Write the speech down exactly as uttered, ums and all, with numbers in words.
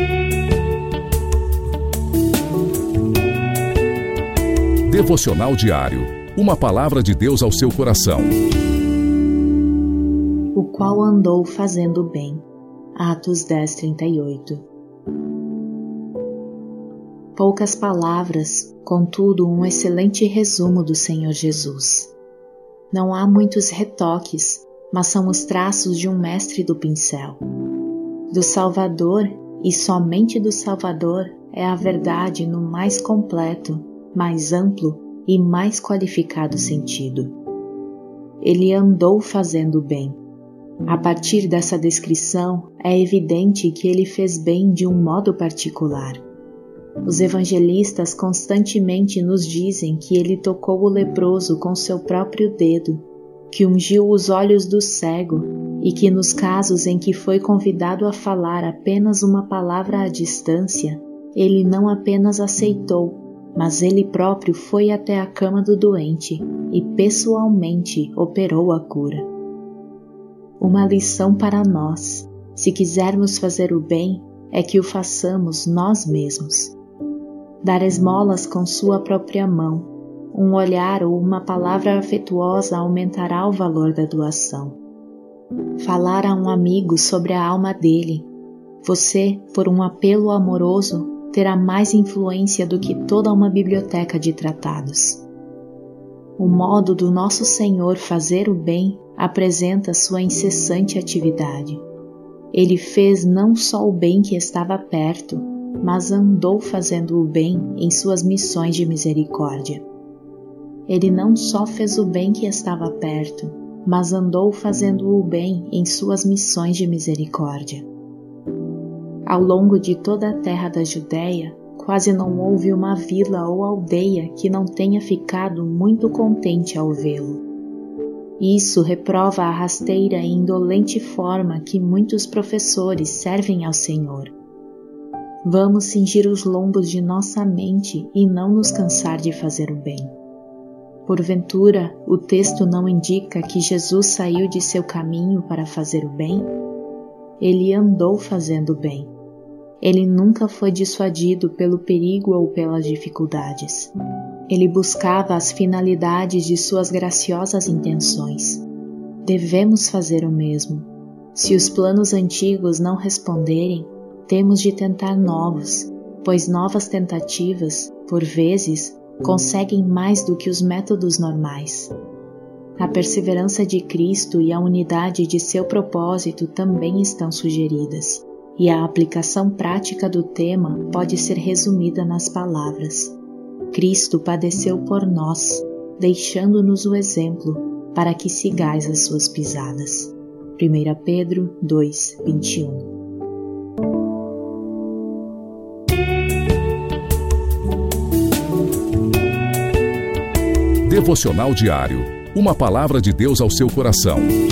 Devocional diário. Uma palavra de Deus ao seu coração. O qual andou fazendo bem. Atos dez, trinta e oito. Poucas palavras, contudo um excelente resumo do Senhor Jesus. Não há muitos retoques, mas são os traços de um mestre do pincel. Do Salvador, e somente do Salvador, é a verdade no mais completo, mais amplo e mais qualificado sentido. Ele andou fazendo bem. A partir dessa descrição, é evidente que ele fez bem de um modo particular. Os evangelistas constantemente nos dizem que ele tocou o leproso com seu próprio dedo, que ungiu os olhos do cego e que nos casos em que foi convidado a falar apenas uma palavra à distância, ele não apenas aceitou, mas ele próprio foi até a cama do doente e pessoalmente operou a cura. Uma lição para nós, se quisermos fazer o bem, é que o façamos nós mesmos. Dar esmolas com sua própria mão, um olhar ou uma palavra afetuosa aumentará o valor da doação. Falar a um amigo sobre a alma dele, você, por um apelo amoroso, terá mais influência do que toda uma biblioteca de tratados. O modo do nosso Senhor fazer o bem apresenta sua incessante atividade. Ele fez não só o bem que estava perto, mas andou fazendo o bem em suas missões de misericórdia. Ele não só fez o bem que estava perto, mas andou fazendo o bem em suas missões de misericórdia. Ao longo de toda a terra da Judéia, quase não houve uma vila ou aldeia que não tenha ficado muito contente ao vê-lo. Isso reprova a rasteira e indolente forma que muitos professores servem ao Senhor. Vamos cingir os lombos de nossa mente e não nos cansar de fazer o bem. Porventura, o texto não indica que Jesus saiu de seu caminho para fazer o bem? Ele andou fazendo o bem. Ele nunca foi dissuadido pelo perigo ou pelas dificuldades. Ele buscava as finalidades de suas graciosas intenções. Devemos fazer o mesmo. Se os planos antigos não responderem, temos de tentar novos, pois novas tentativas, por vezes, conseguem mais do que os métodos normais. A perseverança de Cristo e a unidade de seu propósito também estão sugeridas, e a aplicação prática do tema pode ser resumida nas palavras: Cristo padeceu por nós, deixando-nos o exemplo, para que sigais as suas pisadas. primeira Pedro dois, vinte e um. Devocional diário. Uma palavra de Deus ao seu coração.